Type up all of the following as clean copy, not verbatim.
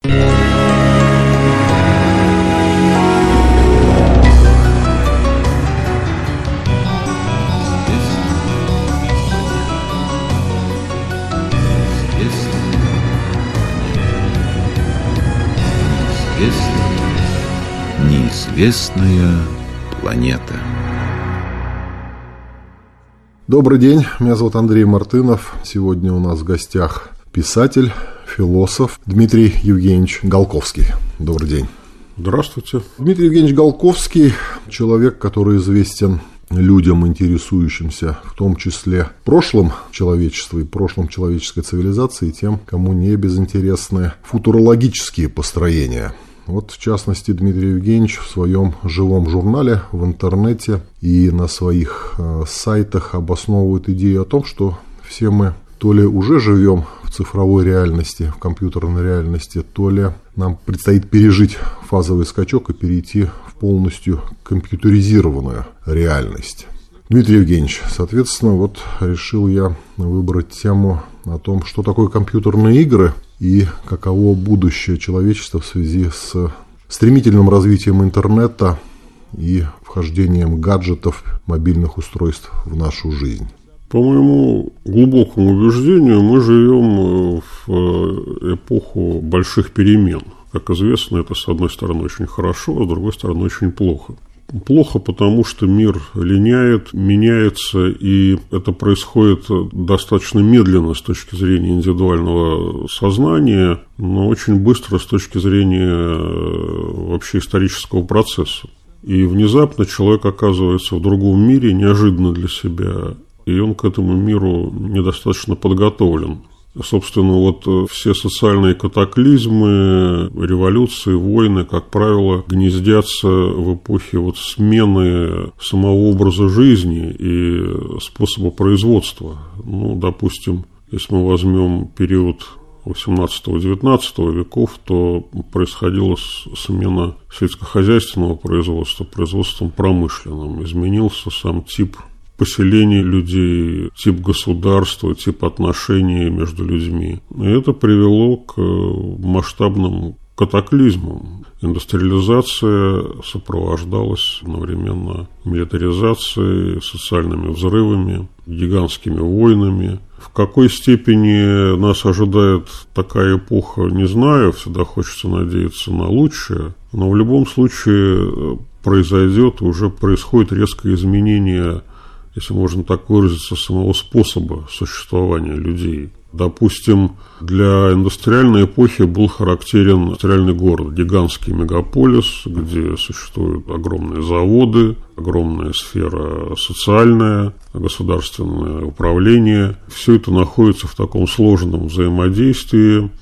Неизвестная планета. Добрый день, меня зовут Андрей Мартынов. Сегодня у нас в гостях писатель, философ Дмитрий Евгеньевич Голковский. Добрый день. Здравствуйте. Дмитрий Евгеньевич Голковский – человек, который известен людям, интересующимся в том числе прошлым человечества и прошлым человеческой цивилизации, и тем, кому не безинтересны футурологические построения. Вот, в частности, Дмитрий Евгеньевич в своем живом журнале в интернете и на своих сайтах обосновывает идею о том, что все мы то ли уже живем в цифровой реальности, в компьютерной реальности, то ли нам предстоит пережить фазовый скачок и перейти в полностью компьютеризированную реальность. Дмитрий Евгеньевич, соответственно, вот решил я выбрать тему о том, что такое компьютерные игры и каково будущее человечества в связи с стремительным развитием интернета и вхождением гаджетов, мобильных устройств в нашу жизнь. По моему глубокому убеждению, мы живем в эпоху больших перемен. Как известно, это с одной стороны очень хорошо, а с другой стороны очень плохо. Плохо, потому что мир линяет, меняется, и это происходит достаточно медленно с точки зрения индивидуального сознания, но очень быстро с точки зрения вообще исторического процесса. И внезапно человек оказывается в другом мире, неожиданно для себя, и он к этому миру недостаточно подготовлен. Собственно, вот все социальные катаклизмы, революции, войны, как правило, гнездятся в эпохе вот смены самого образа жизни и способа производства. Ну, допустим, если мы возьмем период 18-19 веков, то происходила смена сельскохозяйственного производства производством промышленным. Изменился сам тип поселений людей, тип государства, тип отношений между людьми. И это привело к масштабным катаклизмам. Индустриализация сопровождалась одновременно милитаризацией, социальными взрывами, гигантскими войнами. В какой степени нас ожидает такая эпоха, не знаю, всегда хочется надеяться на лучшее, но в любом случае произойдет и уже происходит резкое изменение, если можно так выразиться, самого способа существования людей. Допустим, для индустриальной эпохи был характерен индустриальный город, гигантский мегаполис, где существуют огромные заводы, огромная сфера социальная, государственное управление. Все это находится в таком сложном взаимодействии.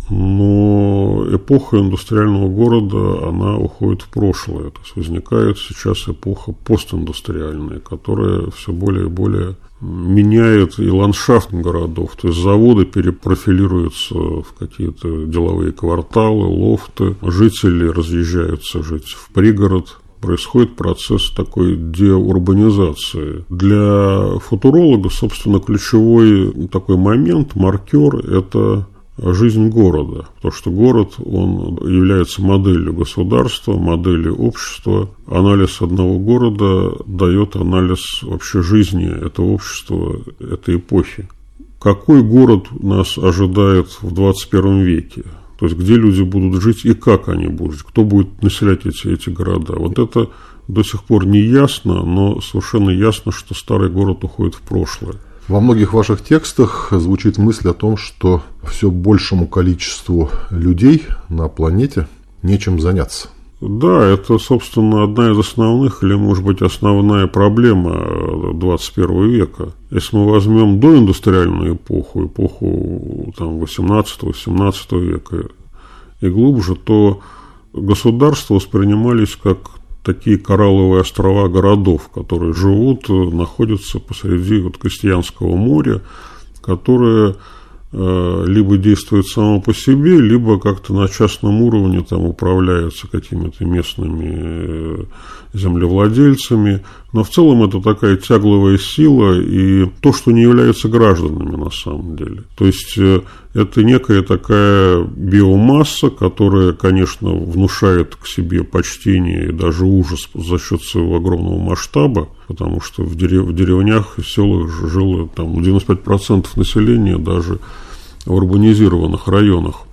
Но эпоха индустриального города, она уходит в прошлое. То есть возникает сейчас эпоха постиндустриальная, которая все более и более меняет и ландшафт городов. То есть заводы перепрофилируются в какие-то деловые кварталы, лофты. Жители разъезжаются жить в пригород. Происходит процесс такой деурбанизации. Для футуролога, собственно, ключевой такой момент, маркер – это жизнь города, потому что город, он является моделью государства, моделью общества. Анализ одного города дает анализ вообще жизни этого общества, этой эпохи. Какой город нас ожидает в 21 веке? То есть, где люди будут жить и как они будут жить, кто будет населять эти города. Вот это до сих пор не ясно, но совершенно ясно, что старый город уходит в прошлое. Во многих ваших текстах звучит мысль о том, что все большему количеству людей на планете нечем заняться. Да, это, собственно, одна из основных, или, может быть, основная проблема 21 века. Если мы возьмем доиндустриальную эпоху, там, 18-17 века и глубже, то государства воспринимались как такие коралловые острова городов, которые живут, находятся посреди вот крестьянского моря, которое либо действует само по себе, либо как-то на частном уровне там управляется какими-то местными землевладельцами. Но в целом это такая тягловая сила и то, что не является гражданами на самом деле. То есть это некая такая биомасса, которая, конечно, внушает к себе почтение и даже ужас за счет своего огромного масштаба, потому что в деревнях и селах жило там 95% населения даже в урбанизированных районах.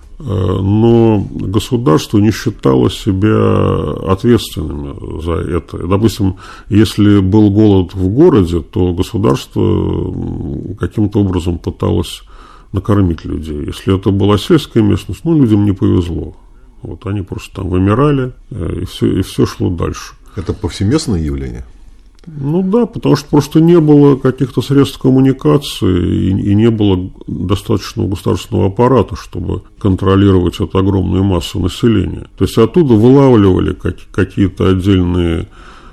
Но государство не считало себя ответственными за это. Допустим, если был голод в городе, то государство каким-то образом пыталось накормить людей. Если это была сельская местность, людям не повезло. Вот они просто там вымирали, и все шло дальше. Это повсеместное явление? Да, потому что просто не было каких-то средств коммуникации и не было достаточного государственного аппарата, чтобы контролировать эту огромную массу населения. То есть оттуда вылавливали какие-то отдельные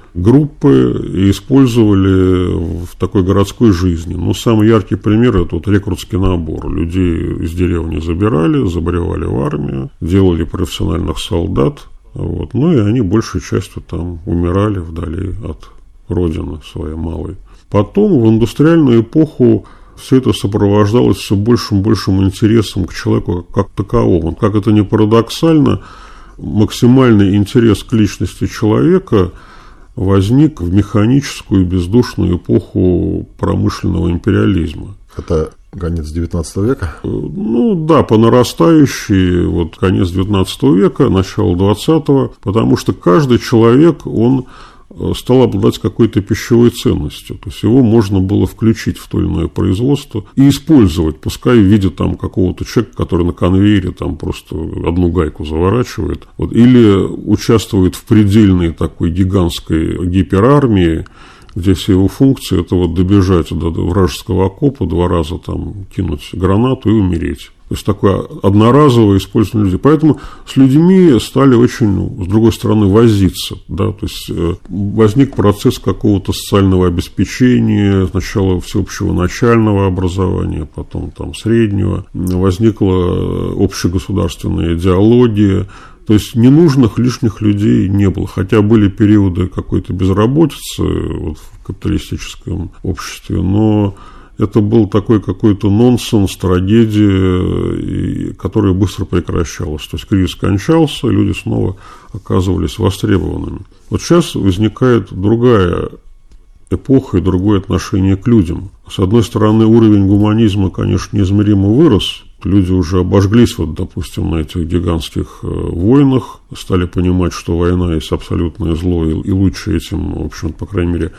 группы и использовали в такой городской жизни. Самый яркий пример – это рекрутский набор. Людей из деревни забирали в армию, делали профессиональных солдат, и они большей частью там умирали вдали от родины своей малой. Потом в индустриальную эпоху все это сопровождалось все большим и большим интересом к человеку как таковому. Как это ни парадоксально, максимальный интерес к личности человека возник в механическую и бездушную эпоху промышленного империализма. Это конец XIX века? Да, по нарастающей, конец XIX века, начало XX, потому что каждый человек, он стал обладать какой-то пищевой ценностью. То есть его можно было включить в то или иное производство и использовать, пускай в виде какого-то человека, который на конвейере просто одну гайку заворачивает, или участвует в предельной такой гигантской гиперармии, где все его функции – это добежать до вражеского окопа, 2 раза кинуть гранату и умереть. То есть такое одноразовое использование людей. Поэтому с людьми стали очень, с другой стороны, возиться. Да? То есть возник процесс какого-то социального обеспечения, сначала всеобщего начального образования, потом среднего. Возникла общегосударственная идеология. То есть ненужных лишних людей не было. Хотя были периоды какой-то безработицы в капиталистическом обществе, но это был такой какой-то нонсенс, трагедия, которая быстро прекращалась. То есть кризис кончался, люди снова оказывались востребованными. Сейчас возникает другая эпоха и другое отношение к людям. С одной стороны, уровень гуманизма, конечно, неизмеримо вырос. Люди уже обожглись, допустим, на этих гигантских войнах, стали понимать, что война есть абсолютное зло, и лучше этим, в общем, по крайней мере,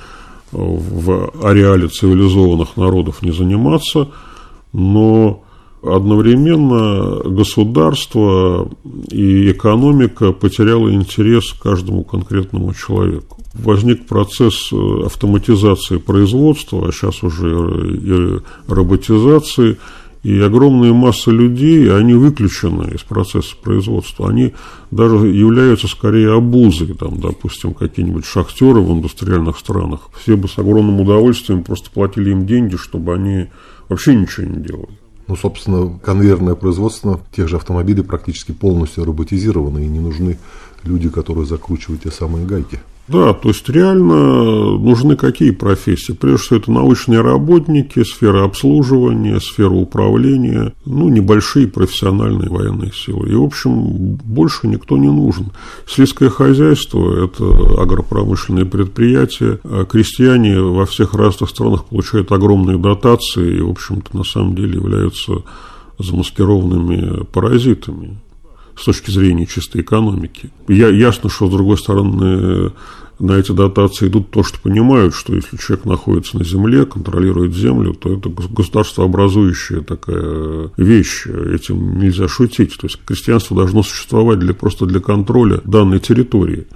в ареале цивилизованных народов не заниматься, но одновременно государство и экономика потеряли интерес к каждому конкретному человеку. Возник процесс автоматизации производства, а сейчас уже и роботизации, и огромная масса людей, они выключены из процесса производства. Они даже являются скорее обузой. Допустим, какие-нибудь шахтеры в индустриальных странах. Все бы с огромным удовольствием просто платили им деньги, чтобы они вообще ничего не делали. Собственно, конвейерное производство тех же автомобилей практически полностью роботизировано, и не нужны люди, которые закручивают те самые гайки. Да, то есть реально нужны какие профессии? Прежде всего, это научные работники, сфера обслуживания, сфера управления, небольшие профессиональные военные силы. И, в общем, больше никто не нужен. Сельское хозяйство – это агропромышленные предприятия. Крестьяне во всех разных странах получают огромные дотации и, в общем-то, на самом деле являются замаскированными паразитами с точки зрения чистой экономики. Ясно, что, с другой стороны, на эти дотации идут то, что понимают, что если человек находится на земле, контролирует землю, то это государствообразующая такая вещь, этим нельзя шутить. То есть крестьянство должно существовать просто для контроля данной территории.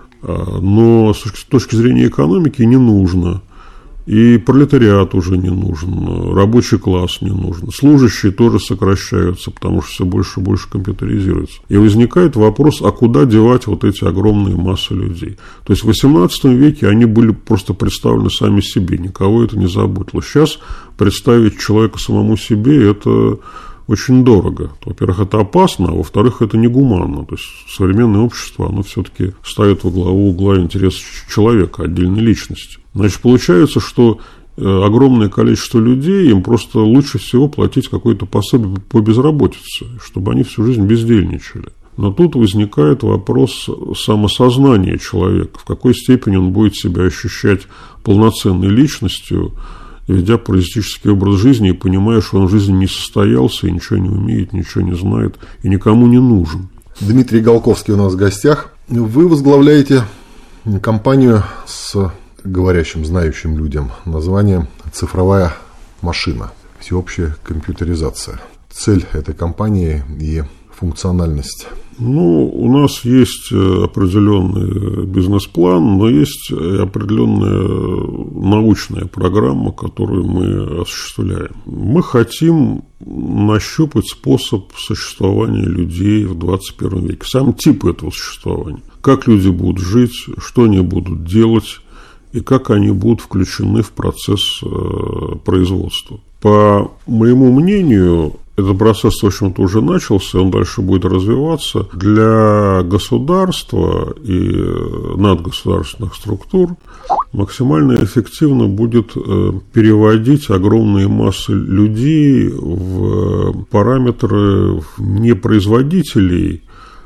Но с точки зрения экономики не нужно. И пролетариат уже не нужен, рабочий класс не нужен, служащие тоже сокращаются, потому что все больше и больше компьютеризируется. И возникает вопрос, а куда девать эти огромные массы людей? То есть в XVIII веке они были просто представлены сами себе, никого это не заботило. Сейчас представить человека самому себе – это очень дорого. Во-первых, это опасно, а во-вторых, это негуманно. То есть современное общество, оно все-таки ставит во главу угла интерес человека, отдельной личности. Значит, получается, что огромное количество людей, им просто лучше всего платить какое-то пособие по безработице, чтобы они всю жизнь бездельничали. Но тут возникает вопрос самосознания человека, в какой степени он будет себя ощущать полноценной личностью, ведя паразитический образ жизни и понимая, что он в жизни не состоялся, и ничего не умеет, ничего не знает и никому не нужен. Дмитрий Голковский у нас в гостях. Вы возглавляете компанию с говорящим, знающим людям. Название «Цифровая машина», всеобщая компьютеризация. Цель этой компании и функциональность. У нас есть определенный бизнес-план, но есть определенная научная программа, которую мы осуществляем. Мы хотим нащупать способ существования людей в 21 веке, сам тип этого существования. Как люди будут жить, что они будут делать и как они будут включены в процесс производства. По моему мнению, этот процесс, в общем-то, уже начался, он дальше будет развиваться. Для государства и надгосударственных структур максимально эффективно будет переводить огромные массы людей в параметры не производителей,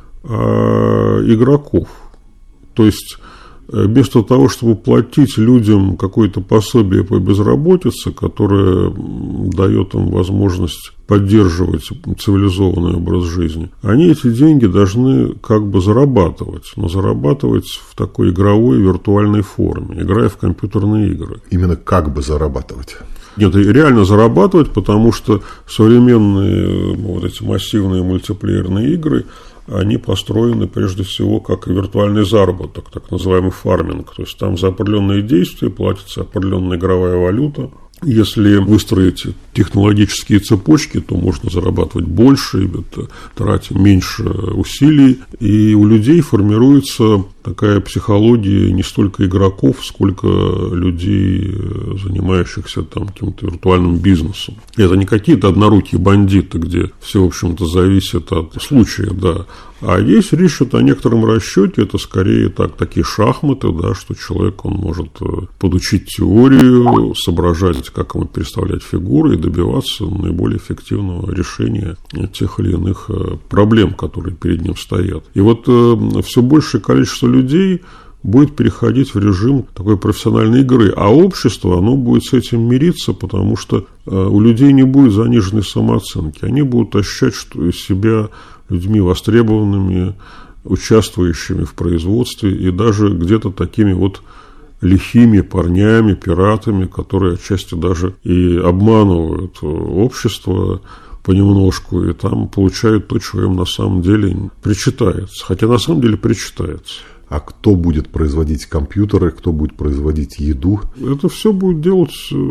а игроков. То есть вместо того, чтобы платить людям какое-то пособие по безработице, которое дает им возможность поддерживать цивилизованный образ жизни, они эти деньги должны как бы зарабатывать, но зарабатывать в такой игровой виртуальной форме, играя в компьютерные игры. Именно как бы зарабатывать? Нет, реально зарабатывать, потому что современные вот эти массивные мультиплеерные игры, они построены прежде всего как виртуальный заработок, так называемый фарминг. То есть там за определенные действия платится определенная игровая валюта. Если выстроить технологические цепочки, то можно зарабатывать больше, тратя меньше усилий. И у людей формируется такая психология не столько игроков, сколько людей, занимающихся там каким-то виртуальным бизнесом. Это не какие-то однорукие бандиты, где все, в общем-то, зависит от случая, да. А есть речь о некотором расчете, это скорее такие шахматы, да, что человек, он может подучить теорию, соображать, как ему переставлять фигуры и добиваться наиболее эффективного решения тех или иных проблем, которые перед ним стоят. И вот все большее количество людей будет переходить в режим такой профессиональной игры, а общество, оно будет с этим мириться, потому что у людей не будет заниженной самооценки, они будут ощущать себя людьми востребованными, участвующими в производстве и даже где-то такими вот лихими парнями, пиратами, которые отчасти даже и обманывают общество понемножку, и там получают то, чего им на самом деле причитается. Хотя на самом деле причитается. А кто будет производить компьютеры, кто будет производить еду? Это все будет делать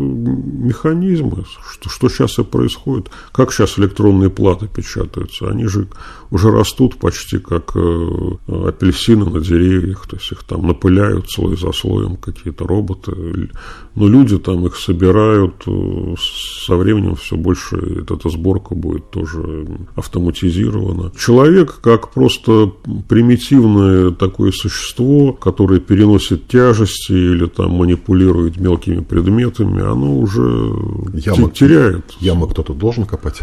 механизмы, что сейчас и происходит. Как сейчас электронные платы печатаются? Они же уже растут почти как апельсины на деревьях. То есть их там напыляют слой за слоем какие-то роботы. Но люди там их собирают. Со временем все больше эта сборка будет тоже автоматизирована. Человек как просто примитивное такое существо, которое переносит тяжести или там манипулирует мелкими предметами, оно уже теряет. Яму кто-то должен копать?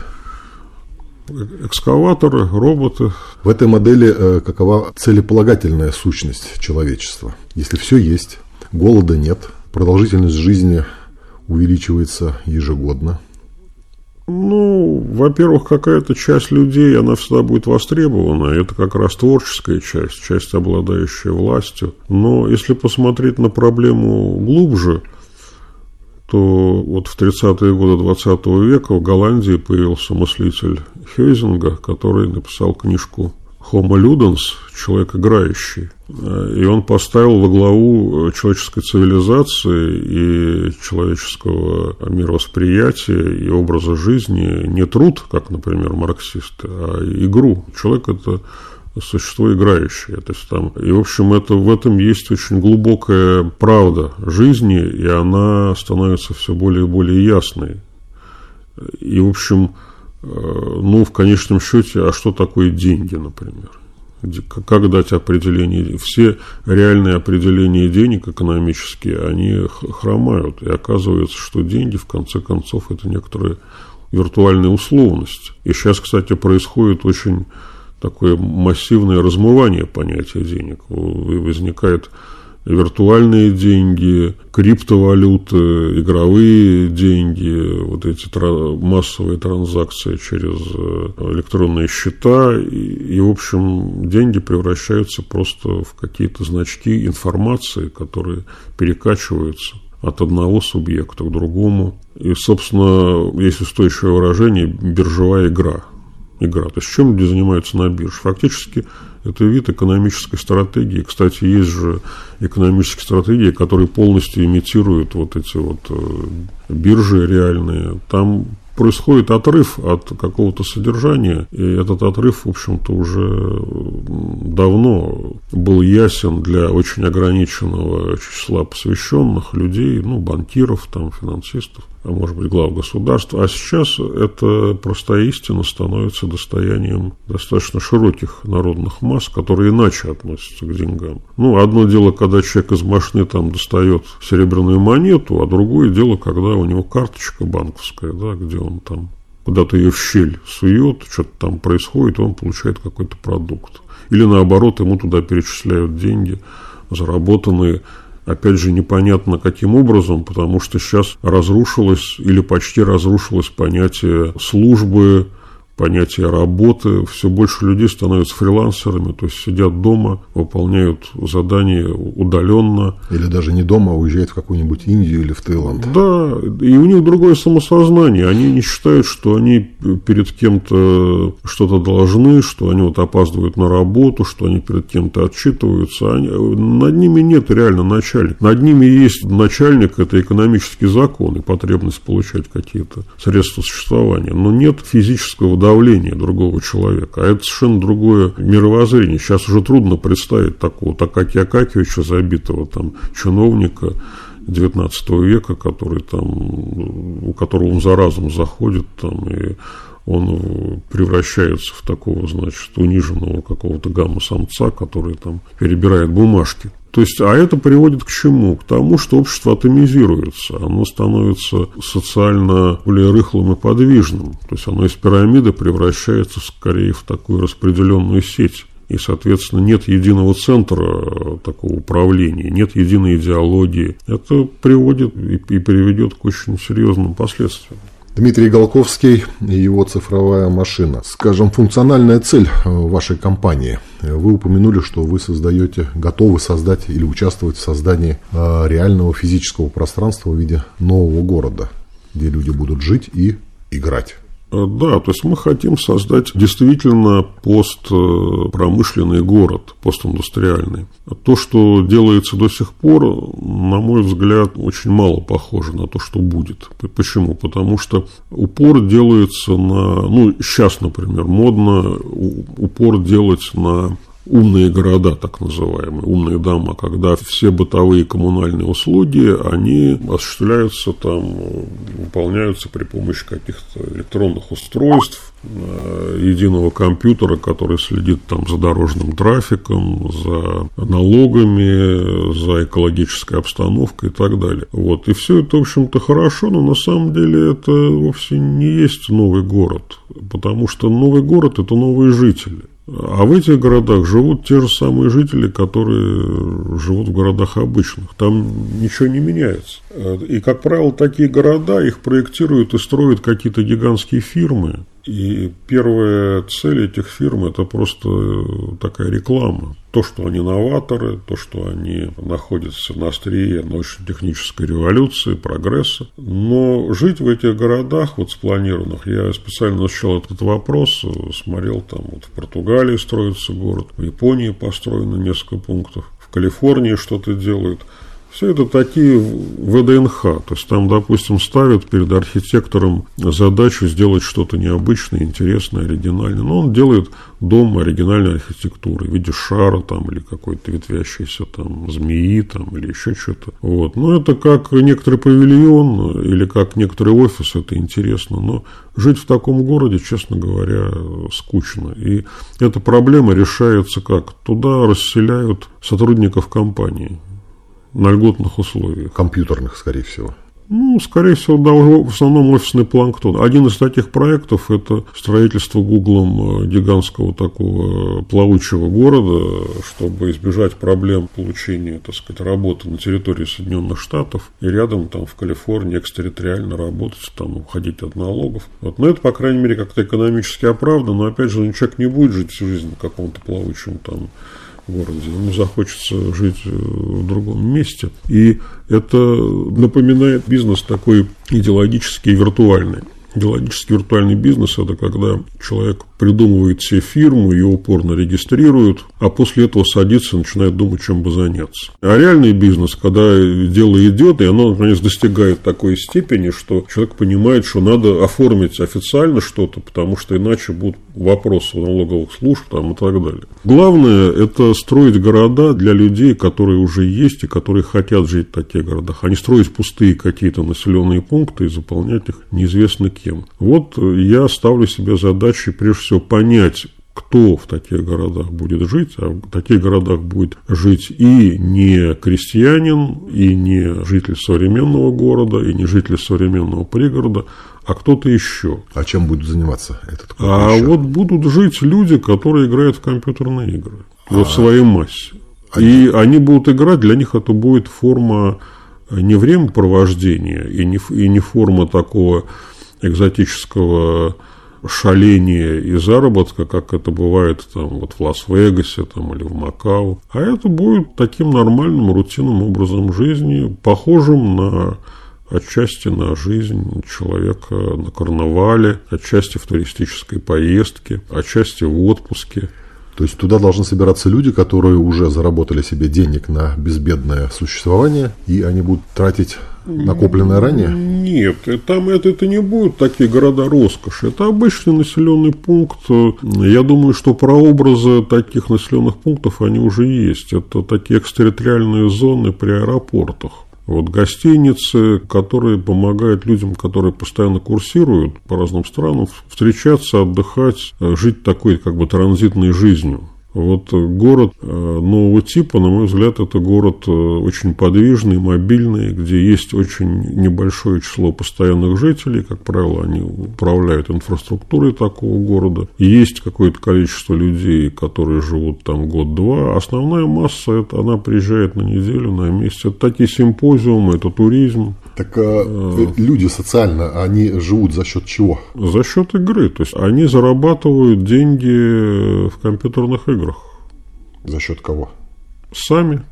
Экскаваторы, роботы. В этой модели какова целеполагательная сущность человечества? Если все есть, голода нет, продолжительность жизни увеличивается ежегодно. Во-первых, какая-то часть людей, она всегда будет востребована. Это как раз творческая часть, обладающая властью. Но если посмотреть на проблему глубже, то вот в 30-е годы 20 века в Голландии появился мыслитель Хёйзинга, который написал книжку «Homo Ludens», человек играющий. И он поставил во главу человеческой цивилизации и человеческого мировосприятия и образа жизни не труд, как, например, марксисты, а игру. Человек – это существо играющее. То есть там, и, в общем, в этом есть очень глубокая правда жизни, и она становится все более и более ясной. И, в общем, в конечном счете, а что такое деньги, например? Как дать определение? Все реальные определения денег экономические, они хромают. И оказывается, что деньги, в конце концов, это некоторая виртуальная условность. И сейчас, кстати, происходит очень такое массивное размывание понятия денег. Возникают виртуальные деньги, криптовалюты, игровые деньги, вот эти массовые транзакции через электронные счета. И, в общем, деньги превращаются просто в какие-то значки информации, которые перекачиваются от одного субъекта к другому. И, собственно, есть устойчивое выражение «биржевая игра». То есть, чем люди занимаются на бирже? Фактически, это вид экономической стратегии. Кстати, есть же экономические стратегии, которые полностью имитируют вот эти вот биржи реальные. Там происходит отрыв от какого-то содержания, и этот отрыв, в общем-то, уже давно был ясен для очень ограниченного числа посвященных людей, банкиров, финансистов, а может быть, глав государства. А сейчас эта простая истина становится достоянием достаточно широких народных масс, которые иначе относятся к деньгам. Одно дело, когда человек из машины достает серебряную монету, а другое дело, когда у него карточка банковская, где он куда-то ее в щель сует, что-то там происходит, и он получает какой-то продукт. Или наоборот, ему туда перечисляют деньги, заработанные, опять же, непонятно каким образом, потому что сейчас разрушилось или почти разрушилось понятие службы, понятие работы. Все больше людей становятся фрилансерами, то есть сидят дома, выполняют задания удаленно. Или даже не дома, а уезжают в какую-нибудь Индию или в Таиланд. Да, и у них другое самосознание. Они не считают, что они перед кем-то что-то должны, что они опаздывают на работу, что они перед кем-то отчитываются. Над ними нет реально начальника. Над ними есть начальник, это экономический закон и потребность получать какие-то средства существования. Но нет физического давления другого человека. А это совершенно другое мировоззрение. Сейчас уже трудно представить такого Акакия Акакиевича, забитого чиновника XIX века, который у которого он за разум заходит, и он превращается в такого, униженного какого-то гамма-самца, который перебирает бумажки. То есть, а это приводит к чему? К тому, что общество атомизируется, оно становится социально более рыхлым и подвижным. То есть, оно из пирамиды превращается скорее в такую распределенную сеть. И, соответственно, нет единого центра такого управления, нет единой идеологии. Это приводит и приведет к очень серьезным последствиям. Дмитрий Голковский и его цифровая машина. Скажем, функциональная цель вашей компании. Вы упомянули, что вы готовы создать или участвовать в создании реального физического пространства в виде нового города, где люди будут жить и играть. Да, то есть мы хотим создать действительно постпромышленный город, постиндустриальный. То, что делается до сих пор, на мой взгляд, очень мало похоже на то, что будет. Почему? Потому что упор делается сейчас, например, модно упор делать на умные города, так называемые, умные дома, когда все бытовые и коммунальные услуги, они осуществляются выполняются при помощи каких-то электронных устройств, единого компьютера, который следит за дорожным трафиком, за налогами, за экологической обстановкой и так далее. И все это, в общем-то, хорошо, но на самом деле это вовсе не есть новый город, потому что новый город – это новые жители. А в этих городах живут те же самые жители, которые живут в городах обычных. Там ничего не меняется. И, как правило, такие города, их проектируют и строят какие-то гигантские фирмы. И первая цель этих фирм – это просто такая реклама. То, что они новаторы, то, что они находятся на острие научно-технической революции, прогресса. Но жить в этих городах, спланированных, я специально изучал этот вопрос, смотрел, в Португалии строится город, в Японии построено несколько пунктов, в Калифорнии что-то делают. Все это такие ВДНХ, то есть там, допустим, ставят перед архитектором задачу сделать что-то необычное, интересное, оригинальное, но он делает дом оригинальной архитектуры в виде шара там, или какой-то ветвящейся там змеи там, или еще что-то. Вот. Но это как некоторый павильон или как некоторый офис, это интересно, но жить в таком городе, честно говоря, скучно. И эта проблема решается как? Туда расселяют сотрудников компании на льготных условиях. Компьютерных, скорее всего. Ну, скорее всего, да, в основном офисный планктон. Один из таких проектов – это строительство Гуглом гигантского такого плавучего города, чтобы избежать проблем получения, так сказать, работы на территории Соединенных Штатов и рядом там в Калифорнии экстерриториально работать, там уходить от налогов. Вот. Но это, по крайней мере, как-то экономически оправдано, но, опять же, человек не будет жить всю жизнь в каком-то плавучем там городе, ему захочется жить в другом месте. И это напоминает бизнес такой идеологический и виртуальный. Идеологический виртуальный бизнес – это когда человек придумывает себе фирму, ее упорно регистрирует, а после этого садится и начинает думать, чем бы заняться. А реальный бизнес, когда дело идет, и оно, наконец, достигает такой степени, что человек понимает, что надо оформить официально что-то, потому что иначе будут вопросы у налоговых служб там, и так далее. Главное – это строить города для людей, которые уже есть и которые хотят жить в таких городах, а не строить пустые какие-то населенные пункты и заполнять их неизвестно кем. Вот я ставлю себе задачей, прежде всего, понять, кто в таких городах будет жить, а в таких городах будет жить и не крестьянин, и не житель современного города, и не житель современного пригорода, а кто-то еще. А чем будет заниматься этот кто-то еще? А вот будут жить люди, которые играют в компьютерные игры в своей массе. И они будут играть, для них это будет форма не времяпровождения и не форма такого экзотического шаления и заработка, как это бывает там, вот в Лас-Вегасе там, или в Макао. А это будет таким нормальным, рутинным образом жизни, похожим отчасти на жизнь человека на карнавале, отчасти в туристической поездке, отчасти в отпуске. То есть туда должны собираться люди, которые уже заработали себе денег на безбедное существование, и они будут тратить накопленное ранее? Нет, там это не будут такие города роскоши. Это обычный населенный пункт. Я думаю, что прообразы таких населенных пунктов, они уже есть. Это такие экстерриториальные зоны при аэропортах. Вот гостиницы, которые помогают людям, которые постоянно курсируют по разным странам, встречаться, отдыхать, жить такой как бы транзитной жизнью. Вот город нового типа, на мой взгляд, это город очень подвижный, мобильный, где есть очень небольшое число постоянных жителей, как правило, они управляют инфраструктурой такого города. Есть какое-то количество людей, которые живут там год-два. Основная масса, она приезжает на неделю, на месяц. Это такие симпозиумы, это туризм. Так люди социально, они живут за счет чего? За счет игры. То есть они зарабатывают деньги в компьютерных играх. За счет кого? Сами.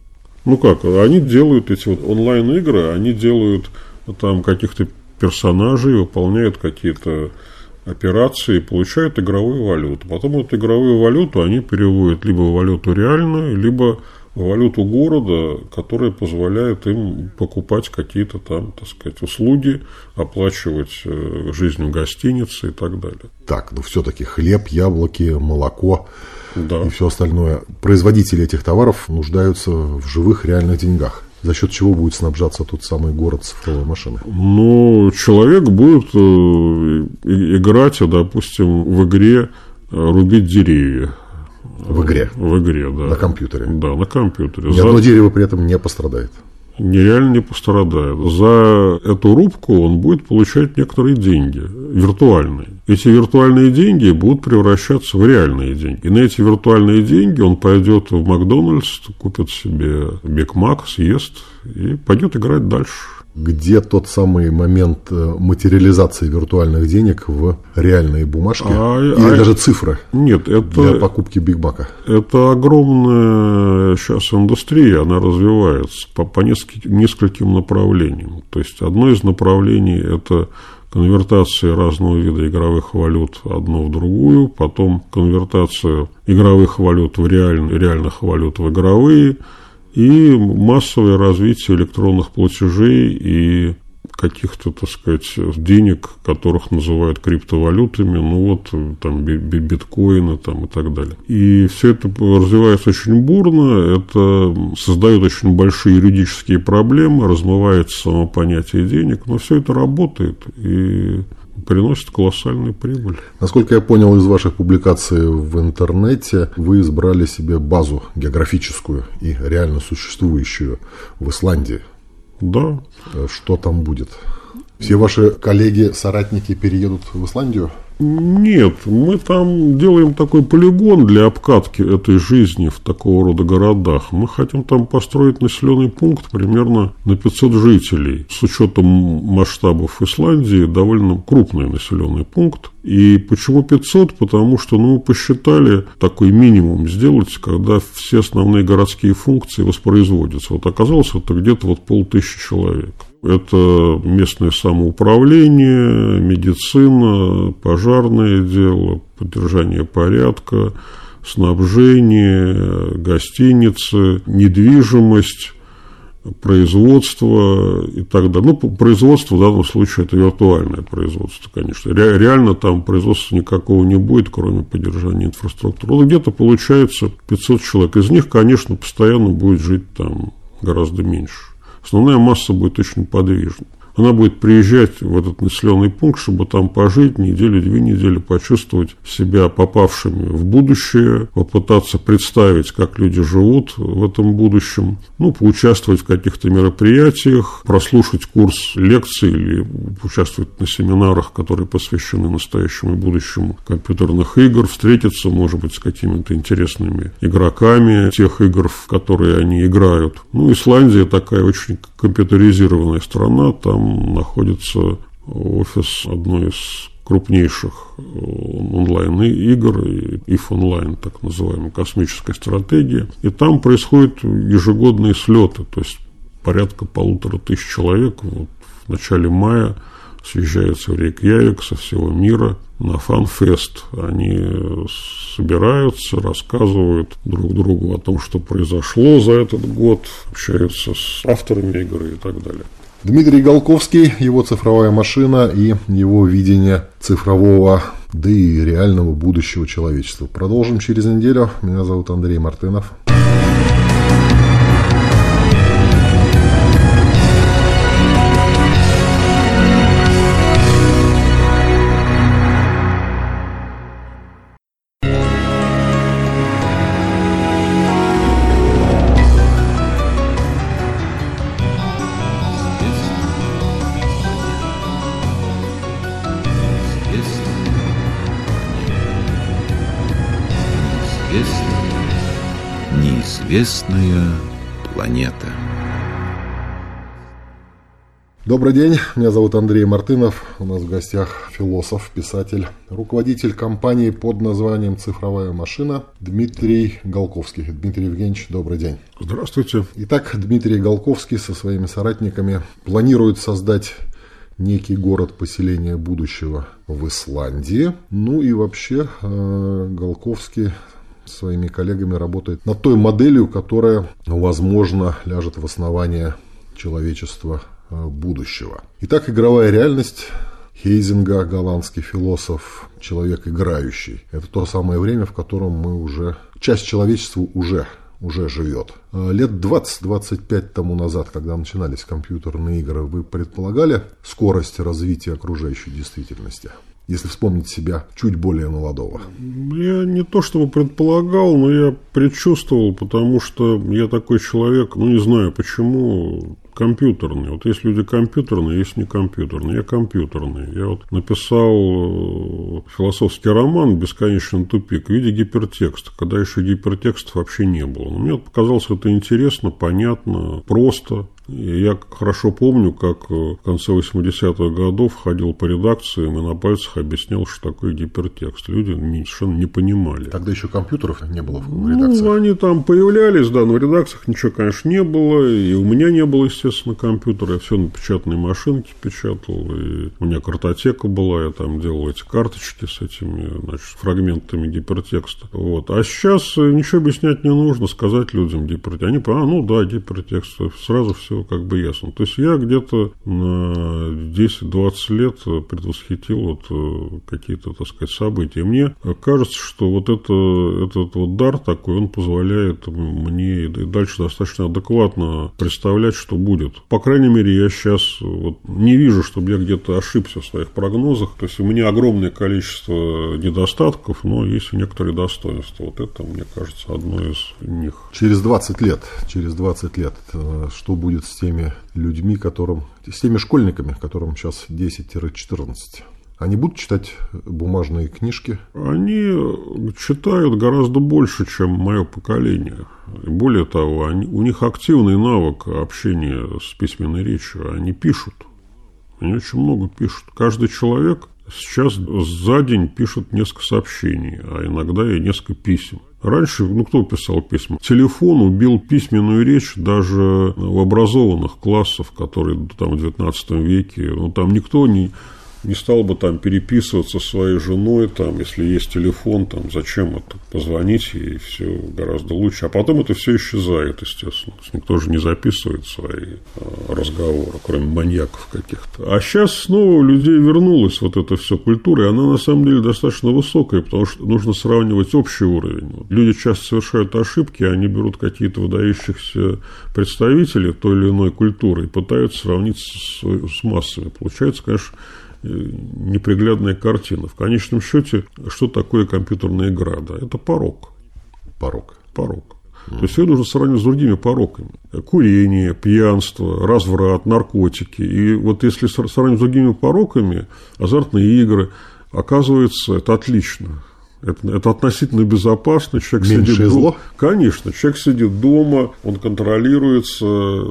Ну как, они делают эти вот онлайн-игры, они делают там каких-то персонажей, выполняют какие-то операции, получают игровую валюту. Потом эту игровую валюту они переводят либо в валюту реальную, либо в валюту города, которая позволяет им покупать какие-то там, так сказать, услуги, оплачивать жизнь в гостинице и так далее. Так, ну все-таки хлеб, яблоки, молоко, да, и все остальное. Производители этих товаров нуждаются в живых реальных деньгах. За счет чего будет снабжаться тот самый город цифровой машины? Ну, человек будет играть, допустим, в игре рубить деревья. В игре? В игре, да. На компьютере? Да, на компьютере. Ни одно дерево при этом не пострадает? Нереально не пострадает. За эту рубку он будет получать некоторые деньги, виртуальные. Эти виртуальные деньги будут превращаться в реальные деньги. И на эти виртуальные деньги он пойдет в Макдональдс, купит себе Биг Мак, съест и пойдет играть дальше. Где тот самый момент материализации виртуальных денег в реальные бумажки или даже цифры? Нет, это для покупки Биг Мака. Это огромная сейчас индустрия, она развивается по нескольким направлениям. То есть одно из направлений – это конвертация разного вида игровых валют одну в другую, потом конвертация игровых валют в реальных валют в игровые. и массовое развитие электронных платежей и каких-то, так сказать, денег, которых называют криптовалютами, там биткоины там, и так далее. И все это развивается очень бурно, это создает очень большие юридические проблемы, размывается само понятие денег, но все это работает и приносит колоссальную прибыль. Насколько я понял из ваших публикаций в интернете, вы избрали себе базу географическую и реально существующую в Исландии. Да. Что там будет? Все ваши коллеги, соратники переедут в Исландию? Нет, мы там делаем такой полигон для обкатки этой жизни в такого рода городах. Мы хотим там построить населенный пункт примерно на 500 жителей. С учетом масштабов Исландии довольно крупный населенный пункт. И почему 500? Потому что мы посчитали такой минимум сделать, когда все основные городские функции воспроизводятся. Оказалось, это где-то 500 человек. Это местное самоуправление, медицина, пожарное дело, поддержание порядка, снабжение, гостиницы, недвижимость, производство и так далее. Производство в данном случае это виртуальное производство, конечно. Реально там производства никакого не будет, кроме поддержания инфраструктуры. Где-то получается 500 человек. Из них, конечно, постоянно будет жить там гораздо меньше. Основная масса будет очень подвижна. Она будет приезжать в этот населенный пункт, чтобы там пожить неделю, 2 недели, почувствовать себя попавшими в будущее, попытаться представить, как люди живут в этом будущем, поучаствовать в каких-то мероприятиях, прослушать курс лекций или участвовать на семинарах, которые посвящены настоящему и будущему компьютерных игр, встретиться, может быть, с какими-то интересными игроками тех игр, в которые они играют. Исландия такая очень компьютеризированная страна, там находится офис одной из крупнейших онлайн-игр, IF Online, так называемой космической стратегии. И там происходят ежегодные слеты, то есть порядка 1500 человек в начале мая съезжаются в Рейкьявик со всего мира на фан-фест. Они собираются, рассказывают друг другу о том, что произошло за этот год, общаются с авторами игры и так далее. Дмитрий Голковский, его цифровая машина и его видение цифрового, да и реального будущего человечества. Продолжим через неделю. Меня зовут Андрей Мартынов. Неизвестная планета. Добрый день, меня зовут Андрей Мартынов. У нас в гостях философ, писатель, руководитель компании под названием «Цифровая машина» Дмитрий Голковский. Дмитрий Евгеньевич, добрый день. Здравствуйте. Итак, Дмитрий Голковский со своими соратниками планирует создать некий город поселения будущего в Исландии. И вообще Голковский своими коллегами работает над той моделью, которая, возможно, ляжет в основание человечества будущего. Итак, игровая реальность. Хейзинга, голландский философ, человек играющий. Это то самое время, в котором часть человечества уже живет. Лет 20-25 тому назад, когда начинались компьютерные игры, вы предполагали скорость развития окружающей действительности? Если вспомнить себя чуть более молодого. Я не то чтобы предполагал, но я предчувствовал, потому что я такой человек, не знаю почему, компьютерный. Есть люди компьютерные, есть не компьютерные. Я компьютерный. Я написал философский роман «Бесконечный тупик» в виде гипертекста, когда еще гипертекстов вообще не было. Но мне показалось это интересно, понятно, просто. И я хорошо помню, как в конце 80-х годов ходил по редакциям и на пальцах объяснял, что такое гипертекст. Люди совершенно не понимали. Тогда еще компьютеров не было в редакциях? Они там появлялись, но в редакциях ничего, конечно, не было. И у меня не было, естественно, естественно, компьютер, я все на печатной машинке печатал, и у меня картотека была, я там делал эти карточки с этими, значит, фрагментами гипертекста. Вот. А сейчас ничего объяснять не нужно, сказать людям гипертекст. Они гипертекст, сразу все как бы ясно. То есть я где-то на 10-20 лет предвосхитил вот какие-то, так сказать, события. И мне кажется, что вот этот вот дар такой, он позволяет мне и дальше достаточно адекватно представлять, что будет. По крайней мере, я сейчас вот не вижу, чтобы я где-то ошибся в своих прогнозах. То есть у меня огромное количество недостатков, но есть и некоторые достоинства. Вот это, мне кажется, одно из них. Через 20 лет, что будет с теми людьми, с теми школьниками, которым сейчас 10-14? Они будут читать бумажные книжки? Они читают гораздо больше, чем мое поколение. И более того, у них активный навык общения с письменной речью. Они пишут. Они очень много пишут. Каждый человек сейчас за день пишет несколько сообщений, а иногда и несколько писем. Раньше, кто писал письма? Телефон убил письменную речь даже в образованных классах, которые там в 19 веке, там никто не стал бы там переписываться со своей женой, там, если есть телефон, там, зачем это, позвонить ей, и все гораздо лучше. А потом это все исчезает, естественно. То есть никто же не записывает свои разговоры, кроме маньяков каких-то. А сейчас снова у людей вернулась вот эта вся культура, и она на самом деле достаточно высокая, потому что нужно сравнивать общий уровень. Люди часто совершают ошибки, они берут какие-то выдающихся представителей той или иной культуры и пытаются сравнить с массами. Получается, конечно, неприглядная картина. В конечном счете, что такое компьютерная игра? Да, это порок. Порок. То есть ее нужно сравнивать с другими пороками. Курение, пьянство, разврат, наркотики. И вот если сравнивать с другими пороками, азартные игры, оказывается, это отлично. Это относительно безопасно. Человек меньшее сидит зло? Конечно. Человек сидит дома, он контролируется,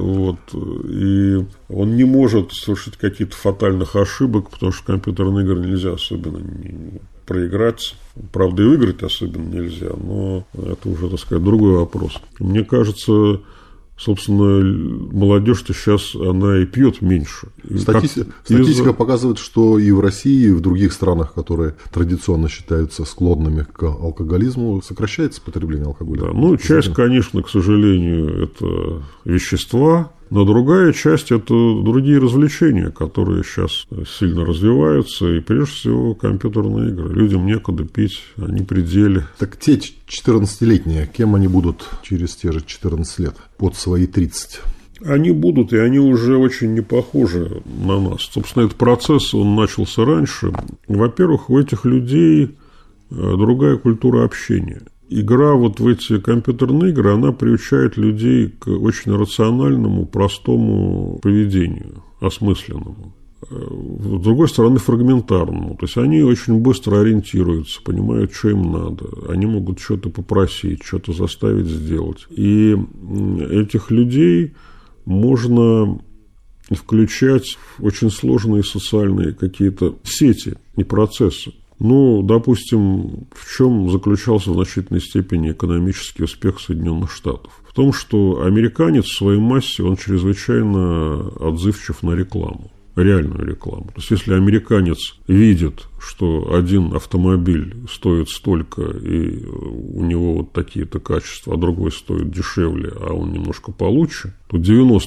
и он не может совершить каких-то фатальных ошибок, потому что компьютерные игры нельзя особенно проиграть. Правда, и выиграть особенно нельзя, но это уже, так сказать, другой вопрос. Мне кажется, собственно, молодежь-то сейчас, она и пьет меньше. Статистика показывает, что и в России, и в других странах, которые традиционно считаются склонными к алкоголизму, сокращается потребление алкоголя. Да, часть, конечно, к сожалению, это вещества, но другая часть – это другие развлечения, которые сейчас сильно развиваются, и прежде всего компьютерные игры. Людям некуда пить, они при деле. Так те 14-летние, кем они будут через те же 14 лет, под свои 30? Они будут, и они уже очень не похожи на нас. Собственно, этот процесс, он начался раньше. Во-первых, у этих людей другая культура общения. Игра вот в эти компьютерные игры, она приучает людей к очень рациональному, простому поведению, осмысленному. С другой стороны, фрагментарному. То есть они очень быстро ориентируются, понимают, что им надо. Они могут что-то попросить, что-то заставить сделать. И этих людей можно включать в очень сложные социальные какие-то сети и процессы. Допустим, в чем заключался в значительной степени экономический успех Соединенных Штатов? В том, что американец в своей массе, он чрезвычайно отзывчив на рекламу, реальную рекламу. То есть, если американец видит, что один автомобиль стоит столько, и у него вот такие-то качества, а другой стоит дешевле, а он немножко получше, то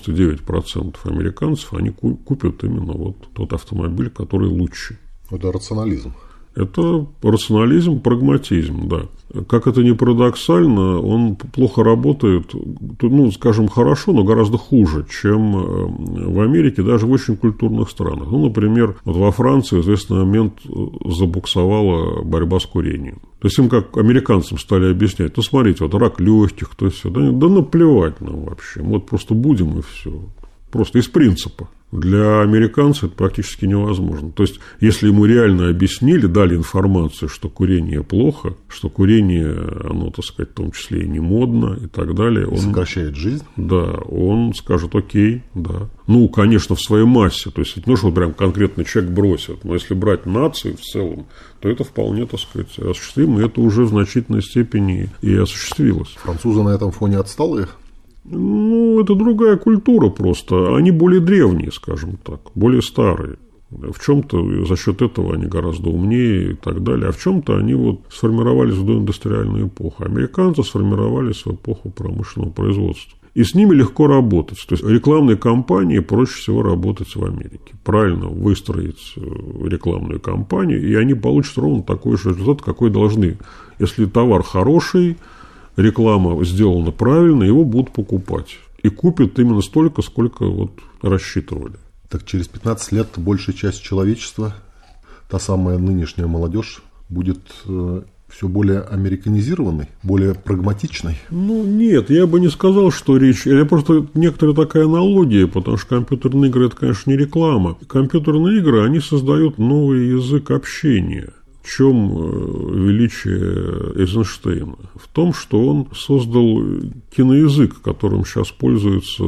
99% американцев, они купят именно вот тот автомобиль, который лучше. Это рационализм. Это рационализм, прагматизм, да. Как это ни парадоксально, он плохо работает, скажем, хорошо, но гораздо хуже, чем в Америке, даже в очень культурных странах. Например, во Франции в известный момент забуксовала борьба с курением. То есть им, как американцам, стали объяснять, смотрите, рак легких, то есть, да наплевать нам вообще, мы просто будем и все. Просто из принципа. Для американцев это практически невозможно. То есть, если ему реально объяснили, дали информацию, что курение плохо, что курение, оно, так сказать, в том числе и не модно и так далее. Он сокращает жизнь? Да, он скажет, окей, да. Конечно, в своей массе. То есть, не то, что прям конкретно человек бросит, но если брать нацию в целом, то это вполне, так сказать, осуществимо, и это уже в значительной степени и осуществилось. Французы на этом фоне отсталые? Ну, это другая культура просто. Они более древние, скажем так, более старые. В чем-то за счет этого они гораздо умнее и так далее. А в чем-то они вот сформировались в доиндустриальную эпоху. Американцы сформировались в эпоху промышленного производства. И с ними легко работать. То есть рекламные кампании проще всего работать в Америке. Правильно выстроить рекламную кампанию, и они получат ровно такой же результат, какой должны. Если товар хороший, реклама сделана правильно, его будут покупать. И купят именно столько, сколько вот рассчитывали. Так через 15 лет большая часть человечества, та самая нынешняя молодежь, будет все более американизированной, более прагматичной? Ну, нет, я бы не сказал, что речь... Это просто некоторая такая аналогия, потому что компьютерные игры – это, конечно, не реклама. Компьютерные игры, они создают новый язык общения. В чем величие Эйзенштейна? В том, что он создал киноязык, которым сейчас пользуются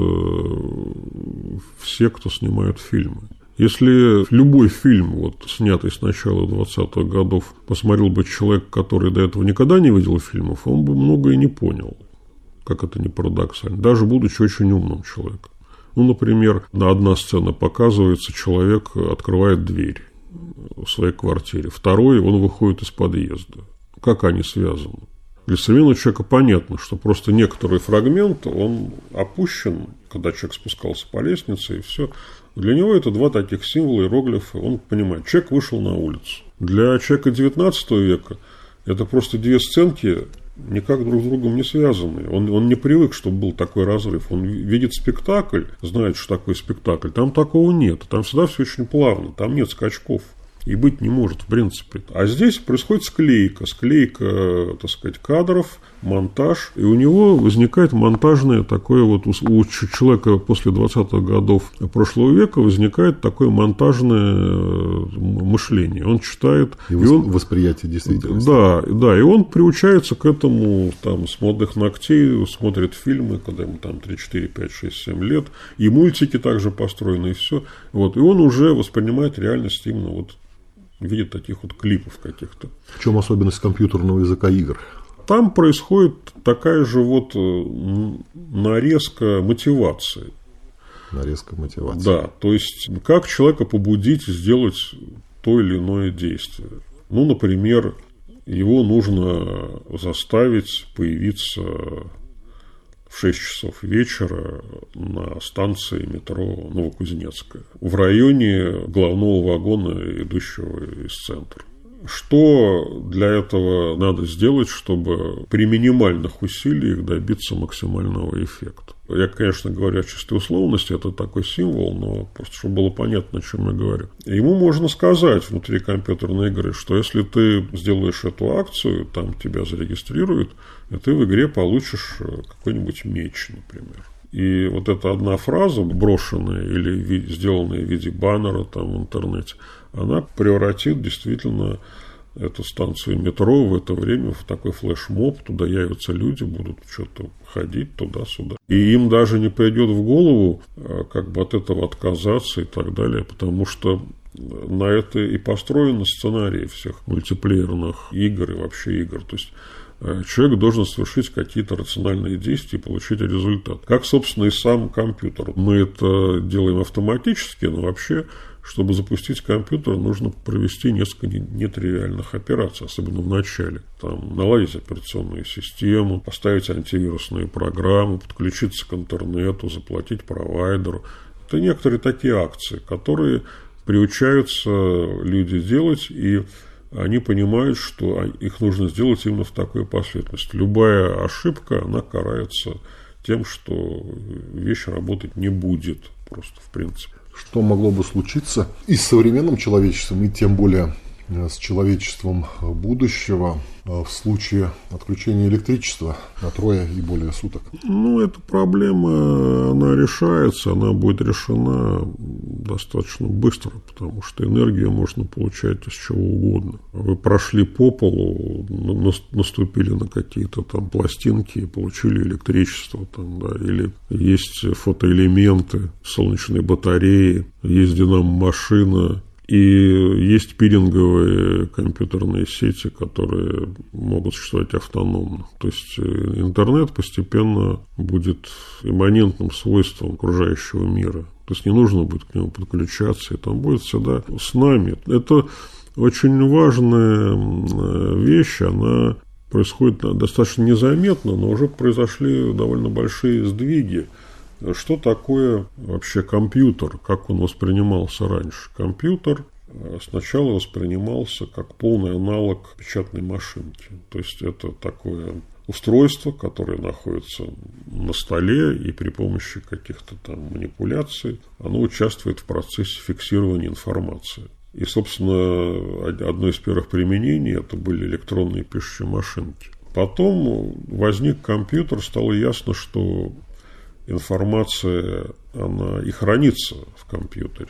все, кто снимает фильмы. Если любой фильм, вот, снятый с начала 20-х годов, посмотрел бы человек, который до этого никогда не видел фильмов, он бы многое не понял, как это ни парадоксально, даже будучи очень умным человеком. Ну, например, на одна сцена показывается, человек открывает дверь в своей квартире, второй, он выходит из подъезда. Как они связаны? Для современного человека понятно, что просто некоторый фрагмент, он опущен, когда человек спускался по лестнице, и все. Для него это два таких символа, иероглифа, он понимает, человек вышел на улицу. Для человека XIX века это просто две сценки, никак друг с другом не связанные. Он не привык, чтобы был такой разрыв. Он видит спектакль, знает, что такое спектакль. Там такого нет. Там всегда все очень плавно. Там нет скачков. И быть не может, в принципе. А здесь происходит склейка, так сказать, кадров, монтаж. И у него возникает монтажное такое вот, у человека после 20-х годов прошлого века возникает такое монтажное мышление. Он читает... И восприятие действительности. Да, и он приучается к этому там, с молодых ногтей, смотрит фильмы, когда ему там 3, 4, 5, 6, 7 лет. И мультики также построены, и все. Вот, и он уже воспринимает реальность именно вот в виде таких вот клипов каких-то. В чем особенность компьютерного языка игр? Там происходит такая же вот нарезка мотивации. Нарезка мотивации. Да, то есть как человека побудить сделать то или иное действие. Ну, например, его нужно заставить появиться в 6 часов вечера на станции метро Новокузнецкая, в районе главного вагона, идущего из центра. Что для этого надо сделать, чтобы при минимальных усилиях добиться максимального эффекта? Я, конечно, говорю о чистой условности, это такой символ, но просто чтобы было понятно, о чем я говорю. Ему можно сказать внутри компьютерной игры, что если ты сделаешь эту акцию, там тебя зарегистрируют, и ты в игре получишь какой-нибудь меч, например. И вот эта одна фраза, брошенная или сделанная в виде баннера там в интернете, она превратит действительно эту станцию метро в это время в такой флешмоб. Туда явятся люди, будут что-то ходить туда-сюда. И им даже не придет в голову как бы от этого отказаться и так далее, потому что на это и построен сценарий всех мультиплеерных игр и вообще игр. То есть человек должен совершить какие-то рациональные действия и получить результат. Как, собственно, и сам компьютер. Мы это делаем автоматически, но вообще, чтобы запустить компьютер, нужно провести несколько нетривиальных операций, особенно в начале. Там, наладить операционную систему, поставить антивирусные программы, подключиться к интернету, заплатить провайдеру. Это некоторые такие акции, которые приучаются люди делать, и они понимают, что их нужно сделать именно в такой последовательности. Любая ошибка, она карается тем, что вещь работать не будет просто в принципе. Что могло бы случиться и с современным человечеством, и тем более с человечеством будущего в случае отключения электричества на 3 и более суток? Ну, эта проблема, она решается, она будет решена достаточно быстро, потому что энергию можно получать из чего угодно. Вы прошли по полу, наступили на какие-то там пластинки и получили электричество, там, да, или есть фотоэлементы, солнечные батареи, есть динамо-машина. И есть пиринговые компьютерные сети, которые могут существовать автономно. То есть интернет постепенно будет имманентным свойством окружающего мира. То есть не нужно будет к нему подключаться, и там будет всегда с нами. Это очень важная вещь, она происходит достаточно незаметно, но уже произошли довольно большие сдвиги. Что такое вообще компьютер, как он воспринимался раньше? Компьютер сначала воспринимался как полный аналог печатной машинки. То есть это такое устройство, которое находится на столе, и при помощи каких-то там манипуляций оно участвует в процессе фиксирования информации. И, собственно, одно из первых применений это были электронные пишущие машинки. Потом возник компьютер, стало ясно, что информация, она и хранится в компьютере.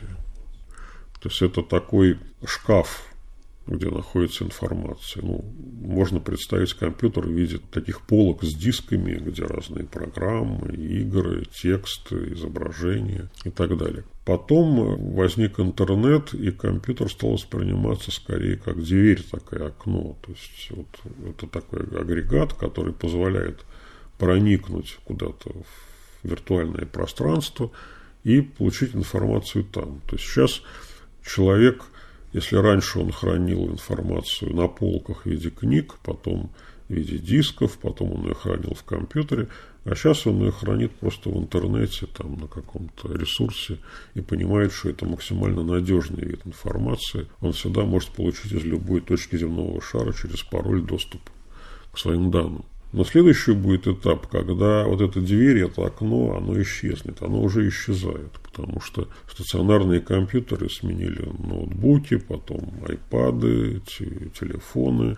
То есть это такой шкаф, где находится информация. Можно представить компьютер в виде таких полок с дисками, где разные программы, игры, тексты, изображения и так далее. Потом возник интернет, и компьютер стал восприниматься скорее как дверь, такое окно. То есть вот это такой агрегат, который позволяет проникнуть куда-то в виртуальное пространство и получить информацию там. То есть сейчас человек, если раньше он хранил информацию на полках в виде книг, потом в виде дисков, потом он ее хранил в компьютере, а сейчас он ее хранит просто в интернете, там, на каком-то ресурсе, и понимает, что это максимально надежный вид информации. Он всегда может получить из любой точки земного шара через пароль доступ к своим данным. Но следующий будет этап, когда вот эта дверь, это окно, оно исчезнет. Оно уже исчезает, потому что стационарные компьютеры сменили ноутбуки, потом айпады, телефоны.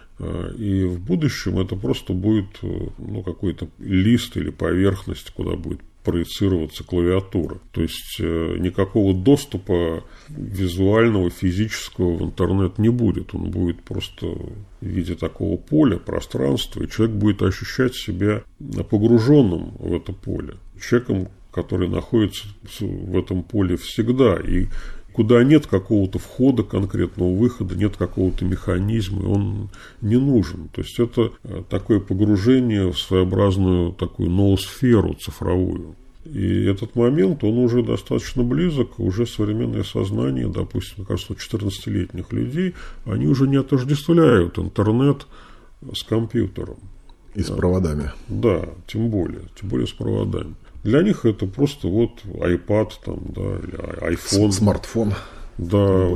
И в будущем это просто будет какой-то лист или поверхность, куда будет проецироваться клавиатура. То есть никакого доступа визуального, физического в интернет не будет. Он будет просто в виде такого поля, пространства, и человек будет ощущать себя погруженным в это поле. Человеком, который находится в этом поле всегда, и куда нет какого-то входа, конкретного выхода, нет какого-то механизма, он не нужен. То есть это такое погружение в своеобразную такую ноосферу цифровую. И этот момент, он уже достаточно близок, уже современное сознание, допустим, мне кажется, 14-летних людей, они уже не отождествляют интернет с компьютером. И с проводами. Да, тем более с проводами. Для них это просто iPad там, да, или iPhone. Смартфон. Да,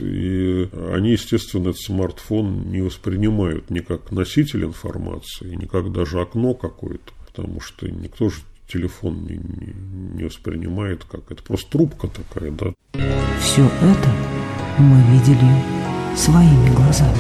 и они, естественно, этот смартфон не воспринимают ни как носитель информации, ни как даже окно какое-то, потому что никто же телефон не воспринимает как это просто трубка такая, да. Все это мы видели своими глазами.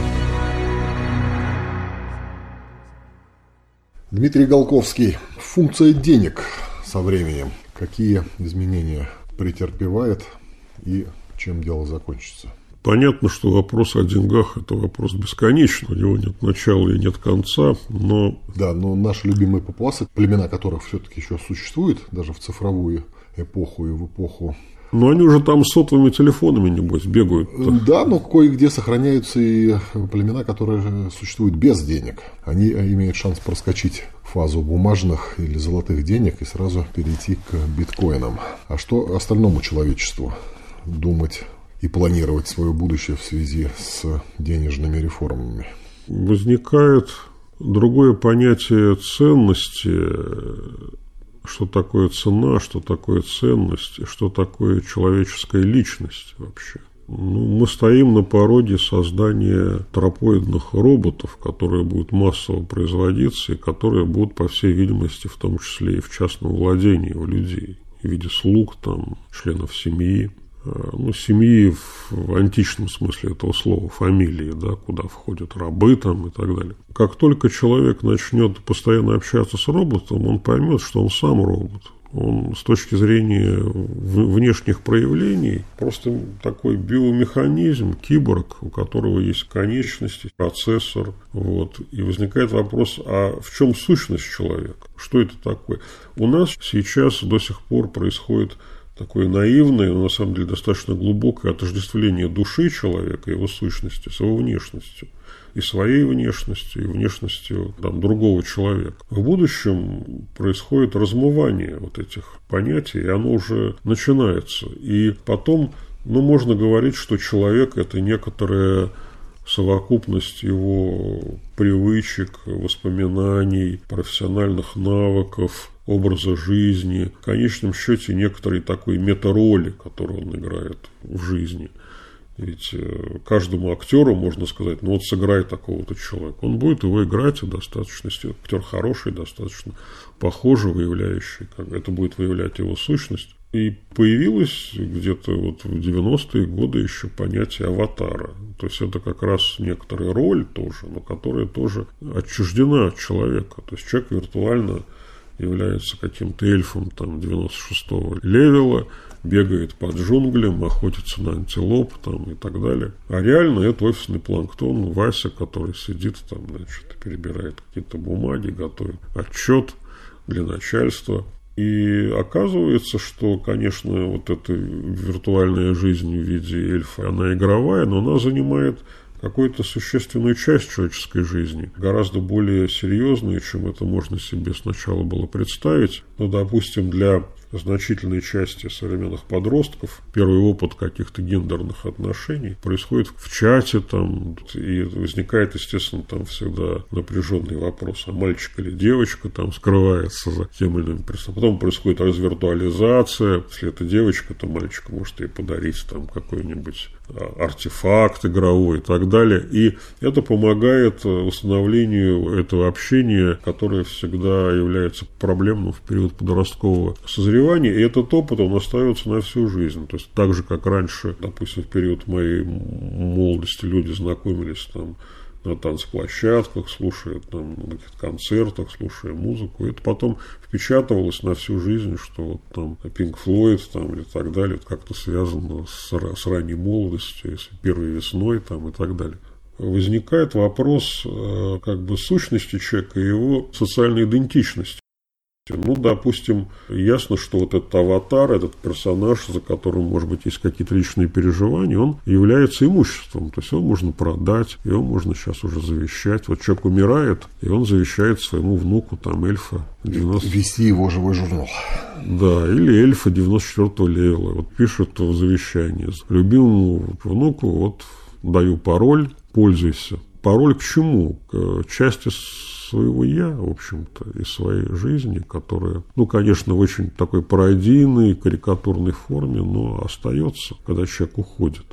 Дмитрий Голковский. Функция денег со временем. Какие изменения претерпевает и чем дело закончится? Понятно, что вопрос о деньгах – это вопрос бесконечный. У него нет начала и нет конца, но… Да, но наши любимые папуасы, племена которых все-таки еще существуют, даже в цифровую эпоху и в эпоху… Но они уже там с сотовыми телефонами, небось, бегают. Да, но кое-где сохраняются и племена, которые существуют без денег. Они имеют шанс проскочить фазу бумажных или золотых денег и сразу перейти к биткоинам. А что остальному человечеству думать и планировать свое будущее в связи с денежными реформами? Возникает другое понятие ценности. Что такое цена, что такое ценность, и что такое человеческая личность вообще. Мы стоим на пороге создания тропоидных роботов, которые будут массово производиться и которые будут, по всей видимости, в том числе и в частном владении у людей, в виде слуг, членов семьи. Семьи в античном смысле этого слова, фамилии, да, куда входят рабы и так далее. Как только человек начнет постоянно общаться с роботом, он поймет, что он сам робот. Он с точки зрения внешних проявлений просто такой биомеханизм, киборг, у которого есть конечности, процессор. И возникает вопрос, а в чем сущность человека? Что это такое? У нас сейчас до сих пор происходит такое наивное, но на самом деле достаточно глубокое отождествление души человека, его сущности с его внешностью. И своей внешностью, и внешностью другого человека. В будущем происходит размывание вот этих понятий, и оно уже начинается. И потом, можно говорить, что человек – это некоторая совокупность его привычек, воспоминаний, профессиональных навыков, образа жизни. В конечном счете, некоторой такой мета-роли, которую он играет в жизни. Ведь каждому актеру можно сказать, сыграй такого-то человека. Он будет его играть, и достаточно, если актер хороший, достаточно похожий, выявляющий, это будет выявлять его сущность. И появилось где-то в 90-е годы еще понятие аватара. То есть это как раз некоторая роль тоже, но которая тоже отчуждена от человека. То есть человек виртуально является каким-то эльфом 96-го левела, бегает под джунглям, охотится на антилоп и так далее. А реально это офисный планктон Вася, который сидит перебирает какие-то бумаги, готовит отчет для начальства. И оказывается, что, конечно, эта виртуальная жизнь в виде эльфа, она игровая, но она занимает какую-то существенную часть человеческой жизни, гораздо более серьезную, чем это можно себе сначала было представить. Допустим, для значительной части современных подростков первый опыт каких-то гендерных отношений происходит в чате, и возникает, естественно, всегда напряженный вопрос, а мальчик или девочка скрывается за тем или иным персонажем. Потом происходит развиртуализация, если это девочка, то мальчик может ей подарить какой-нибудь артефакт игровой и так далее. И это помогает восстановлению этого общения, которое всегда является проблемным в период подросткового созревания. И этот опыт, он остается на всю жизнь. То есть так же, как раньше, допустим, в период моей молодости люди знакомились на танцплощадках, слушая на каких-то концертах, слушая музыку. Это потом впечатывалось на всю жизнь, что Pink Floyd и так далее, как-то связано с ранней молодостью, первой весной и так далее. Возникает вопрос сущности человека и его социальной идентичности. Допустим, ясно, что этот аватар, этот персонаж, за которым, может быть, есть какие-то личные переживания, он является имуществом. То есть его можно продать, его можно сейчас уже завещать. Человек умирает, и он завещает своему внуку эльфа 90... Вести его живой журнал. Да, или эльфа 94-го левела. Пишет в завещании: любимому внуку даю пароль, пользуйся. Пароль к чему? К части своего «я», в общем-то, и своей жизни, которая, конечно, в очень такой пародийной, карикатурной форме, но остается, когда человек уходит.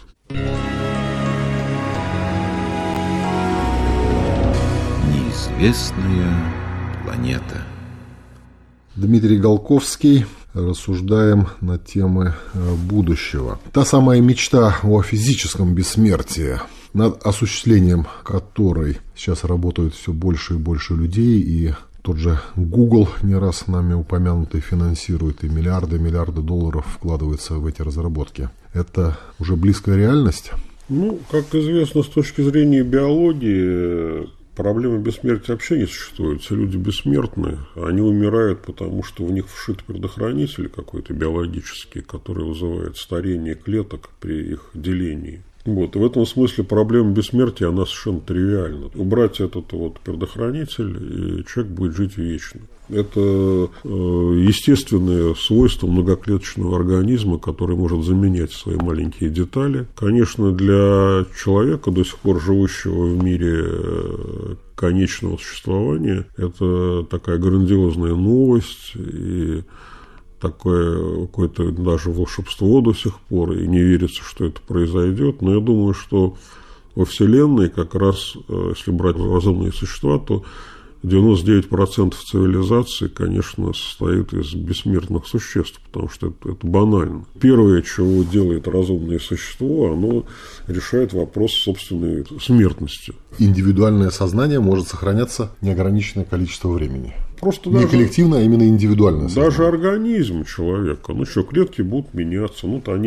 Неизвестная планета. Дмитрий Голковский. Рассуждаем на темы будущего. Та самая мечта о физическом бессмертии, над осуществлением которой сейчас работают все больше и больше людей, и тот же Google, не раз нами упомянутый, финансирует, и миллиарды долларов вкладываются в эти разработки. Это уже близкая реальность? Как известно, с точки зрения биологии, проблемы бессмертия вообще не существует. Все люди бессмертны, они умирают, потому что в них вшит предохранитель какой-то биологический, который вызывает старение клеток при их делении. И в этом смысле проблема бессмертия, она совершенно тривиальна. Убрать этот предохранитель, и человек будет жить вечно. Это естественное свойство многоклеточного организма, который может заменять свои маленькие детали. Конечно, для человека, до сих пор живущего в мире конечного существования, это такая грандиозная новость и такое какое-то даже волшебство до сих пор, и не верится, что это произойдет. Но я думаю, что во Вселенной как раз, если брать разумные существа, то 99% цивилизации, конечно, состоит из бессмертных существ, потому что это банально. Первое, чего делает разумное существо, оно решает вопрос собственной смертности. Индивидуальное сознание может сохраняться неограниченное количество времени. Просто не коллективное, а именно индивидуальное сознание. Даже организм человека, клетки будут меняться, они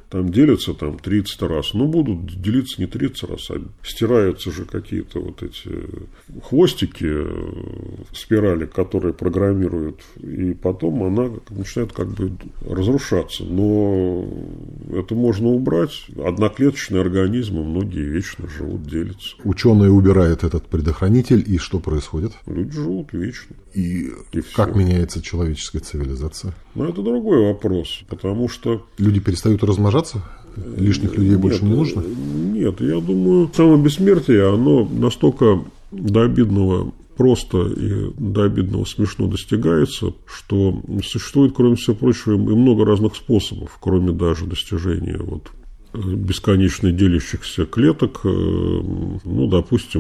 там делятся там 30 раз, но будут делиться не 30 раз, а стираются же какие-то вот эти хвостики, спирали, которые программируют, и потом она начинает как бы разрушаться. Но это можно убрать. Одноклеточные организмы, многие вечно живут, делятся. Ученые убирают этот предохранитель, и что происходит? Люди живут вечно. И как меняется человеческая цивилизация? Но это другой вопрос, потому что... Люди перестают размножаться? Лишних людей больше не нужно? Нет, я думаю, само бессмертие, оно настолько до обидного просто и до обидного смешно достигается, что существует, кроме всего прочего, и много разных способов, кроме даже достижения бесконечно делящихся клеток. Ну, допустим,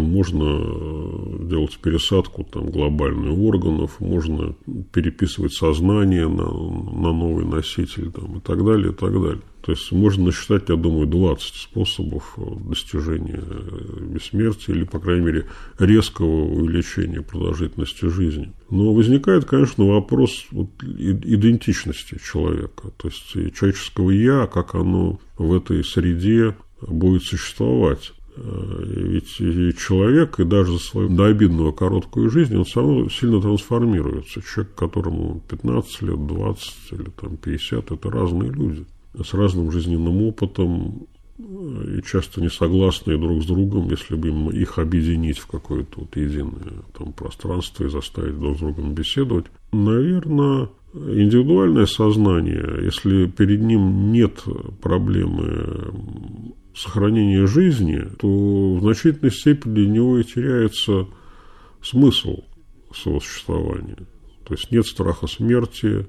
можно делать пересадку там, глобальных органов, можно переписывать сознание на новый носитель там, и так далее, и так далее. То есть можно насчитать, я думаю, 20 способов достижения бессмертия или, по крайней мере, резкого увеличения продолжительности жизни. Но возникает, конечно, вопрос идентичности человека, то есть человеческого «я», как оно в этой среде будет существовать. Ведь человек, и даже за свою до обидного короткую жизнь, он все равно сильно трансформируется. Человек, которому 15 лет, 20 или там, 50, это разные люди с разным жизненным опытом и часто не согласные друг с другом, если бы их объединить в какое-то единое там, пространство и заставить друг с другом беседовать. Наверное, индивидуальное сознание, если перед ним нет проблемы сохранения жизни, то в значительной степени для него и теряется смысл своего существования. То есть нет страха смерти,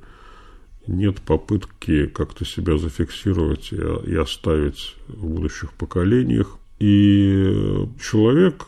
нет попытки как-то себя зафиксировать и оставить в будущих поколениях. И человек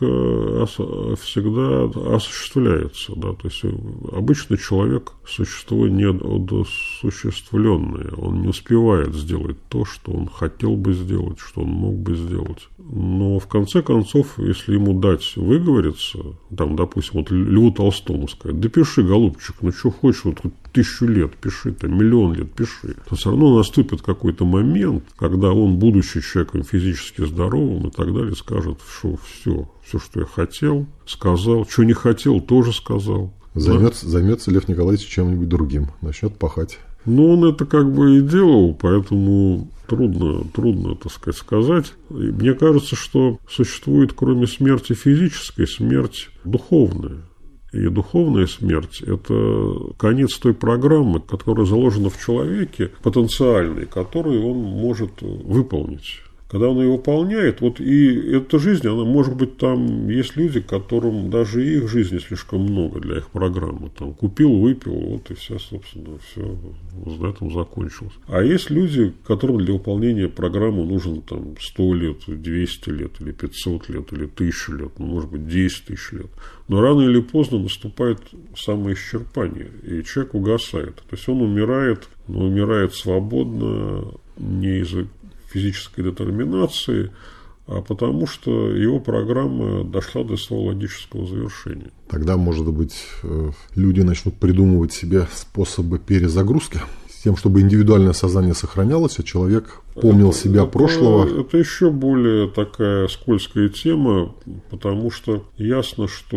всегда осуществляется. Да? То есть обычно человек – существо неодосуществленное. Он не успевает сделать то, что он хотел бы сделать, что он мог бы сделать. Но в конце концов, если ему дать выговориться, там, допустим, Льву Толстому сказать: да пиши, голубчик, ну что хочешь, хоть 1000 лет пиши, там, 1 000 000 лет пиши, то все равно наступит какой-то момент, когда он, будучи человеком физически здоровым и так далее, скажет, что все, что я хотел, сказал, что не хотел, тоже сказал. Займется Лев Николаевич чем-нибудь другим, начнет пахать. Ну, он это как бы и делал, поэтому трудно, так сказать. И мне кажется, что существует, кроме смерти физической, смерть духовная. И духовная смерть – это конец той программы, которая заложена в человеке, потенциальной, которую он может выполнить. Когда он ее выполняет, и эта жизнь, она может быть, там есть люди, которым даже их жизни слишком много для их программы. Там купил, выпил, и все, собственно, все на этом закончилось. А есть люди, которым для выполнения программы нужно там 100 лет, 200 лет, или 500 лет, или 1000 лет, может быть, 10 тысяч лет. Но рано или поздно наступает самоисчерпание, и человек угасает. То есть он умирает, но умирает свободно, не из-за физической детерминации, а потому что его программа дошла до своего логического завершения. Тогда, может быть, люди начнут придумывать себе способы перезагрузки с тем, чтобы индивидуальное сознание сохранялось, а человек помнил себя прошлого. Это еще более такая скользкая тема, потому что ясно, что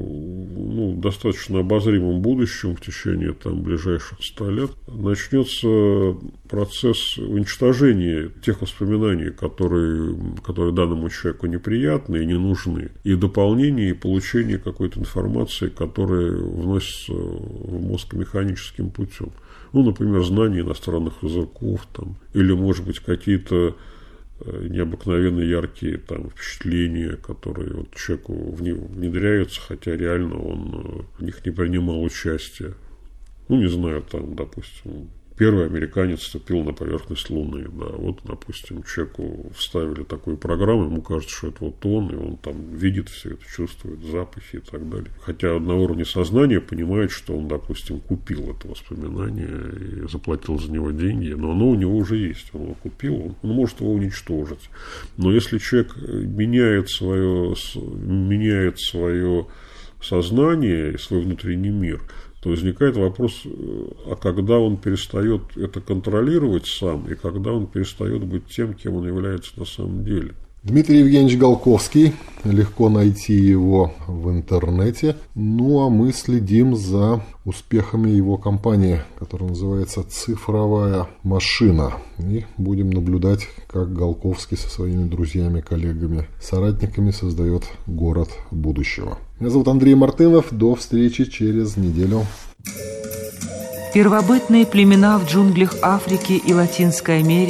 в достаточно обозримом будущем, в течение ближайших 100 лет, начнется процесс уничтожения тех воспоминаний, которые данному человеку неприятны и не нужны, и дополнения, и получения какой-то информации, которая вносится в мозг механическим путем. Например, знание иностранных языков, или, может быть, какие-то необыкновенно яркие впечатления, которые человеку внедряются, хотя реально он в них не принимал участия. Не знаю, допустим, первый американец вступил на поверхность Луны. Да, допустим, человеку вставили такую программу, ему кажется, что это он, и он видит все это, чувствует запахи и так далее. Хотя на уровне сознания понимает, что он, допустим, купил это воспоминание и заплатил за него деньги, но оно у него уже есть, он его купил, он может его уничтожить. Но если человек меняет свое сознание и свой внутренний мир, то возникает вопрос, а когда он перестает это контролировать сам, и когда он перестает быть тем, кем он является на самом деле. Дмитрий Евгеньевич Голковский. Легко найти его в интернете. Ну, а мы следим за успехами его компании, которая называется «Цифровая машина». И будем наблюдать, как Голковский со своими друзьями, коллегами, соратниками создает город будущего. Меня зовут Андрей Мартынов. До встречи через неделю. Первобытные племена в джунглях Африки и Латинской Америки